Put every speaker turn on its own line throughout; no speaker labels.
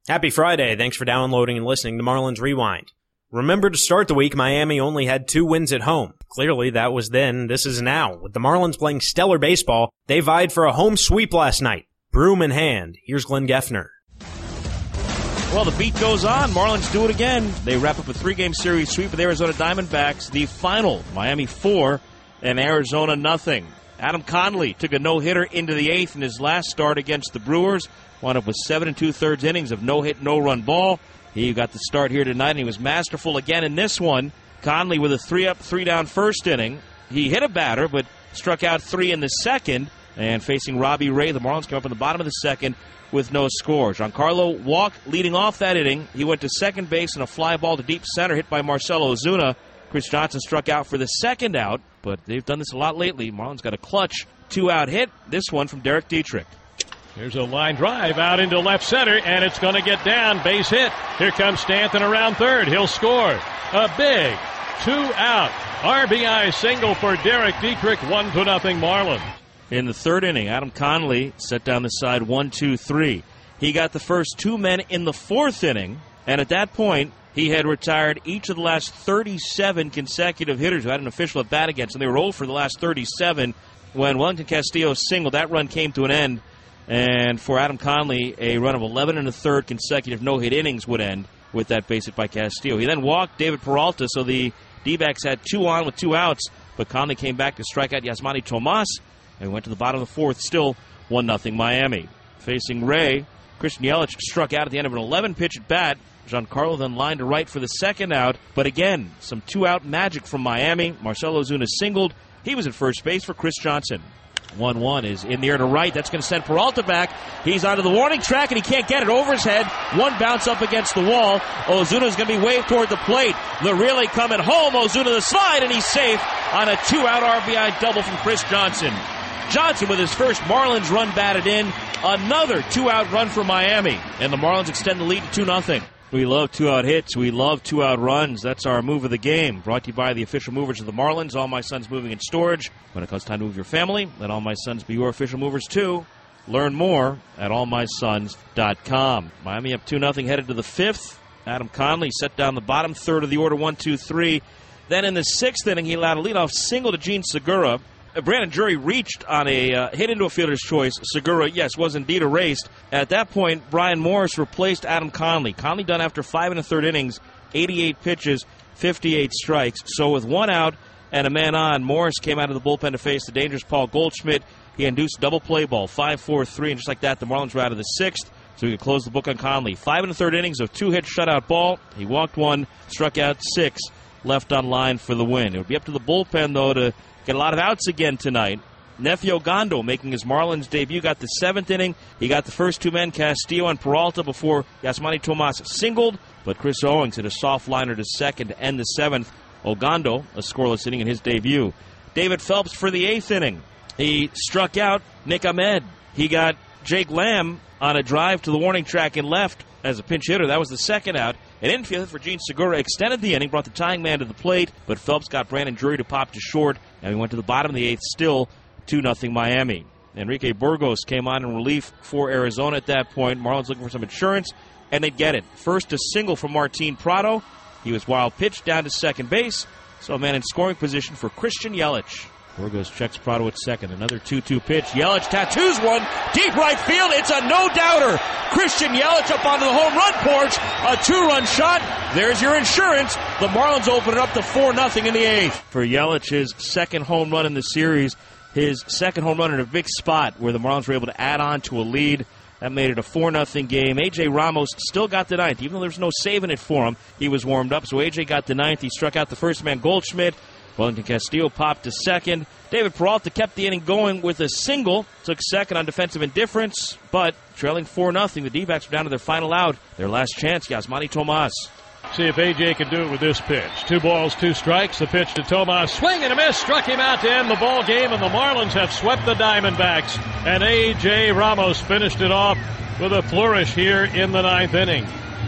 Happy Friday. Thanks for downloading and listening to Marlins Rewind. Remember, to start the week, Miami only had 2 wins at home. Clearly, that was then. This is now. With the Marlins playing stellar baseball, they vied for a home sweep last night. Broom in hand. Here's Glenn Geffner.
Well, the beat goes on. Marlins do it again. They wrap up a 3-game series sweep with Arizona Diamondbacks. The final, Miami 4 and Arizona nothing. Adam Conley took a no-hitter into the 8th in his last start against the Brewers. Wound up with 7 2/3 innings of no-hit, no-run ball. He got the start here tonight, and he was masterful again in this one. Conley with a 3-up, 3-down first inning. He hit a batter, but struck out 3 in the second. And facing Robbie Ray, the Marlins come up in the bottom of the second with no score. Giancarlo walked leading off that inning. He went to second base and a fly ball to deep center hit by Marcell Ozuna. Chris Johnson struck out for the second out, but they've done this a lot lately. Marlins got a clutch 2-out hit. This one from Derek Dietrich.
Here's a line drive out into left center, and it's going to get down. Base hit. Here comes Stanton around third. He'll score. A big 2-out RBI single for Derek Dietrich. 1-0 Marlins.
In the third inning, Adam Conley set down the side 1-2-3. He got the first 2 men in the fourth inning, and at that point, he had retired each of the last 37 consecutive hitters who had an official at bat against, and they rolled for the last 37. When Wellington Castillo singled, that run came to an end, and for Adam Conley, a run of 11 1/3 consecutive no-hit innings would end with that base hit by Castillo. He then walked David Peralta, so the D-backs had 2 on with 2 outs, but Conley came back to strike out Yasmani Tomas, and we went to the bottom of the fourth, still 1-0 Miami. Facing Ray, Christian Yelich struck out at the end of an 11-pitch at bat. Giancarlo then lined to right for the second out, but again, some 2-out magic from Miami. Marcell Ozuna singled. He was at first base for Chris Johnson. 1-1 is in the air to right. That's going to send Peralta back. He's onto the warning track, and he can't get it over his head. One bounce up against the wall. Ozuna's going to be waved toward the plate. The really coming home. Ozuna the slide, and he's safe on a 2-out RBI double from Chris Johnson. Johnson with his first Marlins run batted in. Another 2-out run for Miami, and the Marlins extend the lead to 2-0. We love 2-out hits. We love 2-out runs. That's our move of the game. Brought to you by the official movers of the Marlins, All My Sons Moving and Storage. When it comes time to move your family, let All My Sons be your official movers too. Learn more at allmysons.com. Miami up 2-0 headed to the 5th. Adam Conley set down the bottom third of the order, 1-2-3. Then in the 6th inning, he allowed a leadoff single to Gene Segura. Brandon Drury reached on a hit into a fielder's choice. Segura, yes, was indeed erased. At that point, Brian Morris replaced Adam Conley. Conley done after 5 1/3 innings, 88 pitches, 58 strikes. So with 1 out and a man on, Morris came out of the bullpen to face the dangerous Paul Goldschmidt. He induced a double play ball, 5-4-3, and just like that, the Marlins were out of the 6th. So we could close the book on Conley. 5 1/3 innings of 2-hit shutout ball. He walked 1, struck out 6, left on line for the win. It would be up to the bullpen, though, to get a lot of outs again tonight. Nefi Ogando making his Marlins debut, got the 7th inning. He got the first 2 men, Castillo and Peralta, before Yasmani Tomas singled. But Chris Owings hit a soft liner to second to end the 7th. Ogando, a scoreless inning in his debut. David Phelps for the 8th inning. He struck out Nick Ahmed. He got Jake Lamb on a drive to the warning track and left as a pinch hitter. That was the 2nd out. An infield for Gene Segura extended the inning, brought the tying man to the plate, but Phelps got Brandon Drury to pop to short, and we went to the bottom of the 8th, still 2-0 Miami. Enrique Burgos came on in relief for Arizona at that point. Marlins looking for some insurance, and they'd get it. First, a single from Martin Prado. He was wild pitched down to second base, so a man in scoring position for Christian Yelich. Burgos checks Prado at second. Another 2-2 pitch. Yelich tattoos one. Deep right field. It's a no-doubter. Christian Yelich up onto the home run porch. A 2-run shot. There's your insurance. The Marlins open it up to 4-0 in the 8th. For Yelich, his 2nd home run in the series. His 2nd home run in a big spot where the Marlins were able to add on to a lead. That made it a 4-0 game. A.J. Ramos still got the 9th. Even though there was no saving it for him, he was warmed up. So A.J. got the 9th. He struck out the first man, Goldschmidt. Wellington Castillo popped to second. David Peralta kept the inning going with a single. Took second on defensive indifference, but trailing 4-0, the D-backs were down to their final out. Their last chance, Yasmani Tomas.
See if A.J. can do it with this pitch. 2 balls, 2 strikes. The pitch to Tomas. Swing and a miss. Struck him out to end the ball game, and the Marlins have swept the Diamondbacks. And A.J. Ramos finished it off with a flourish here in the 9th inning.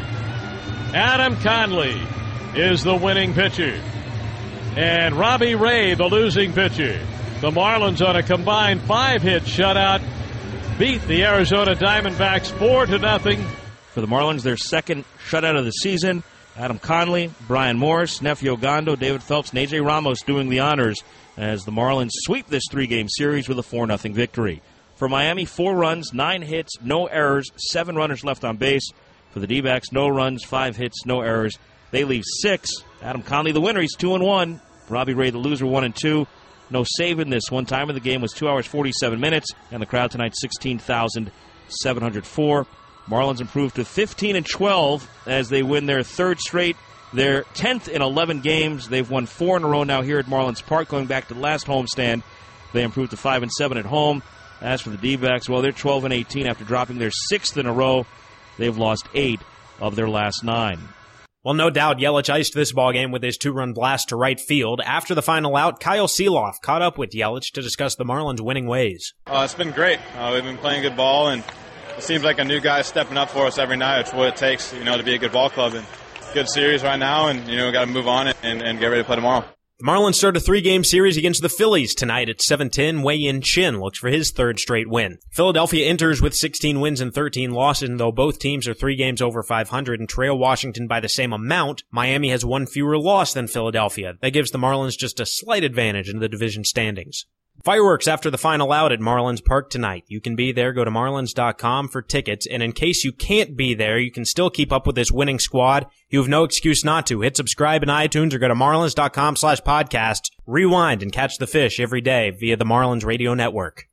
Adam Conley is the winning pitcher, and Robbie Ray the losing pitcher. The Marlins on a combined 5-hit shutout beat the Arizona Diamondbacks 4-0.
For the Marlins, their second shutout of the season. Adam Conley, Brian Morris, Nefi Ogando, David Phelps, and A.J. Ramos doing the honors as the Marlins sweep this 3-game series with a 4-0 victory. For Miami, 4 runs, 9 hits, no errors, 7 runners left on base. For the D-backs, no runs, 5 hits, no errors. They leave 6. Adam Conley, the winner, he's 2-1. Robbie Ray, the loser, 1-2. No save in this. One time of the game was 2 hours, 47 minutes, and the crowd tonight, 16,704. Marlins improved to 15-12 as they win their 3rd straight, their 10th in 11 games. They've won 4 in a row now here at Marlins Park, going back to the last homestand. They improved to 5-7 at home. As for the D-backs, well, they're 12-18 after dropping their 6th in a row. They've lost 8 of their last 9.
Well, no doubt Yelich iced this ballgame with his 2-run blast to right field. After the final out, Kyle Seeloff caught up with Yelich to discuss the Marlins' winning ways.
It's been great. We've been playing good ball, and it seems like a new guy stepping up for us every night. It's what it takes, to be a good ball club. And good series right now, and, we got to move on and get ready to play tomorrow.
The Marlins start a 3-game series against the Phillies tonight at 7:10. Wei-Yin Chin looks for his 3rd straight win. Philadelphia enters with 16 wins and 13 losses, and though both teams are 3 games over 500 and trail Washington by the same amount, Miami has 1 fewer loss than Philadelphia. That gives the Marlins just a slight advantage in the division standings. Fireworks after the final out at Marlins Park tonight. You can be there. Go to marlins.com for tickets. And in case you can't be there, you can still keep up with this winning squad. You have no excuse not to. Hit subscribe in iTunes or go to marlins.com/podcasts. Rewind and catch the fish every day via the Marlins Radio Network.